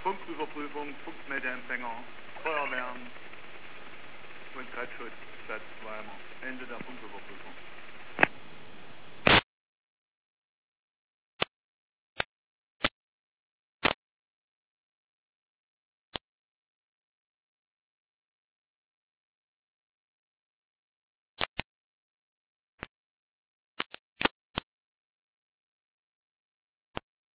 Funküberprüfung, Funkmeldeempfänger, Feuerwehren und Treibschutz Stadt Weimar. Ende der Funküberprüfung.